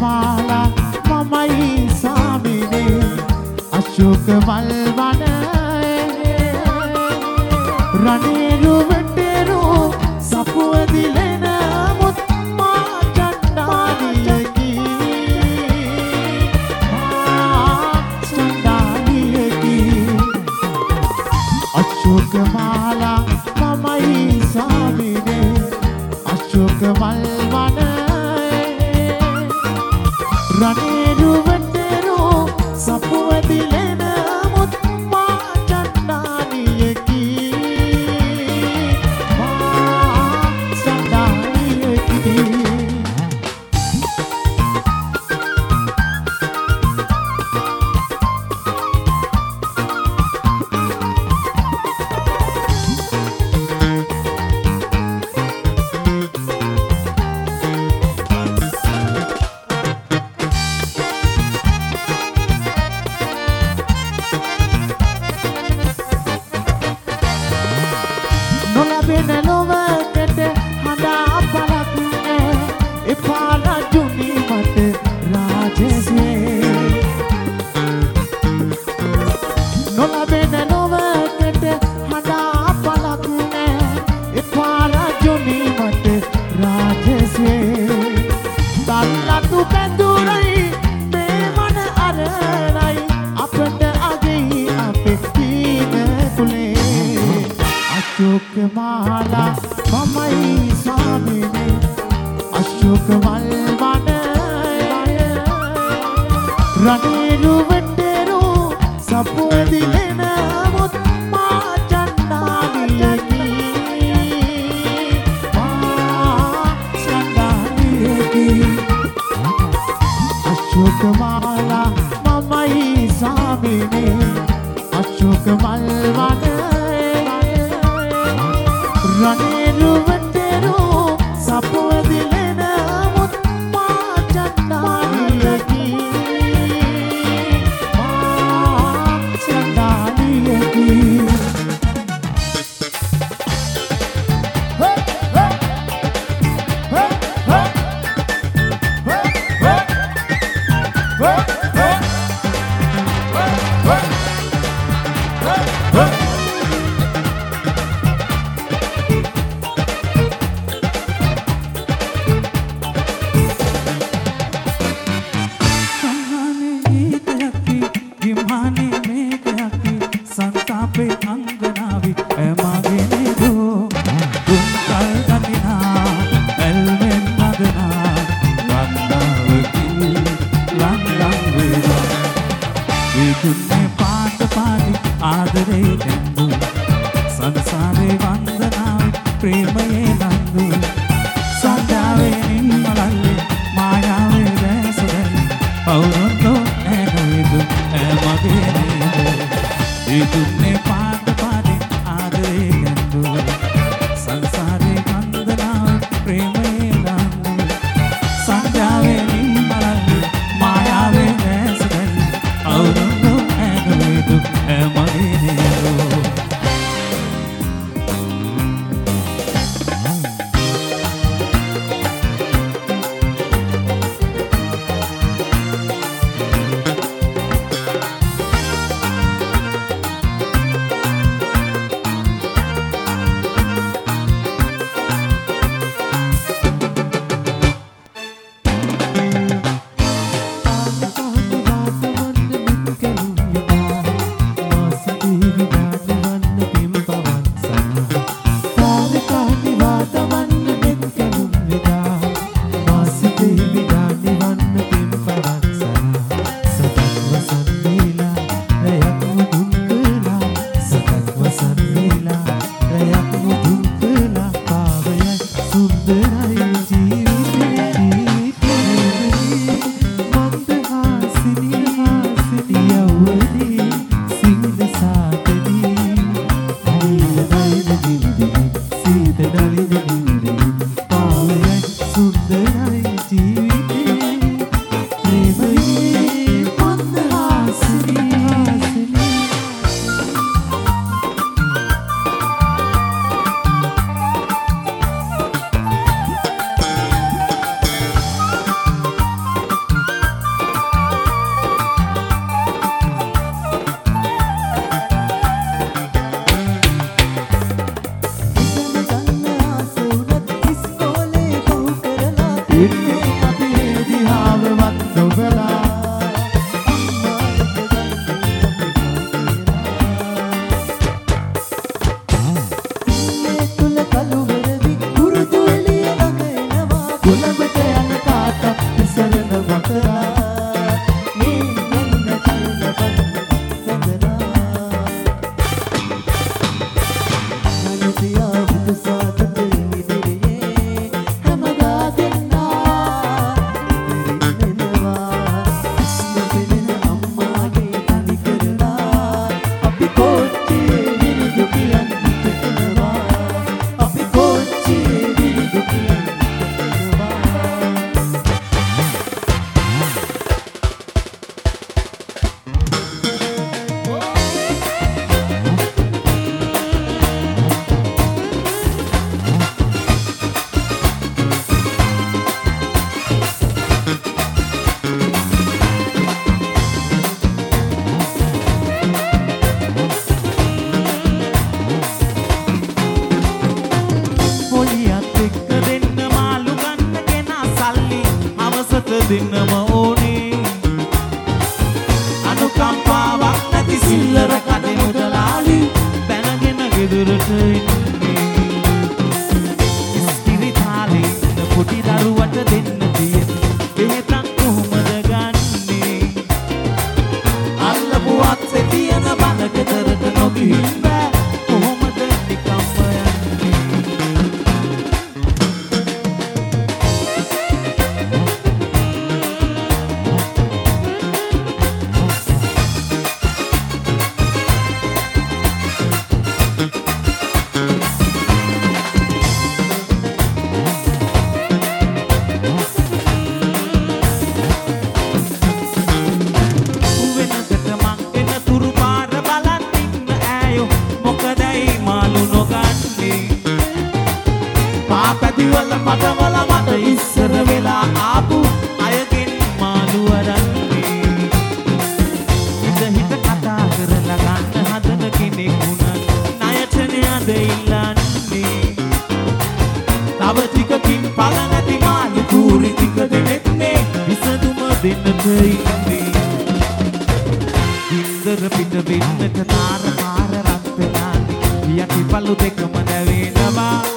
මාලා මමයි සාමිනේ අශෝක මල් වනයේ රණේරු වෙටේරු සපුව දිලෙන මුත් මා චණ්ඩාලියකි අශෝක මාලා මමයි සාමිනේ අශෝක මල් වනයේ රණේරු වෙටේරු සපුව දිලෙන මුත් මා චණ්ඩාලියකි අශෝක මාලා මමයි සාමිනේ අශෝක මල් වනයේ රණේරු වෙටේරු සපුව දිලෙන මුත් මා චණ්ඩාලියකි අශෝක මාලා මමයි සාමිනේ අශෝක මල් වනයේ රණේරු වෙටේරු සපුව දිලෙන මුත් මා චණ්ඩාලියකි දෙන්නම ඕනේ අනුකම්පාවක් නැති සිල්ලර කඩේ මුදලාලි පැනගෙන ගෙදරට එන්නේ ඉස්පිරිතාලේ ඉන්න පොඩි දරුවට දෙන්න තියෙන බෙහෙතක් කොහොමද ගන්නේ අල්ලපුවත් තියෙන බල ගෙදරට නොගිහින් බෑ කොහොමද නිකම්ම පැතිවල මටවල මට ඉස්සර වෙලා ආපු අයගෙන් මාළු අරන්නේ හිත හිත කතා කරලා ගන්න හදන කෙනෙක් වුණා ණයට නෑද ඉල්ලන්නේ තව ටිකකින් පල නැති මාළු කූරි ටික දෙනෙක්නේ විසඳුම දෙන්නට ඉන්නේ ඉන්දර පිට වෙන්නට තාර පාර රත් වෙලා යටි පළු දෙකම දැවෙනවා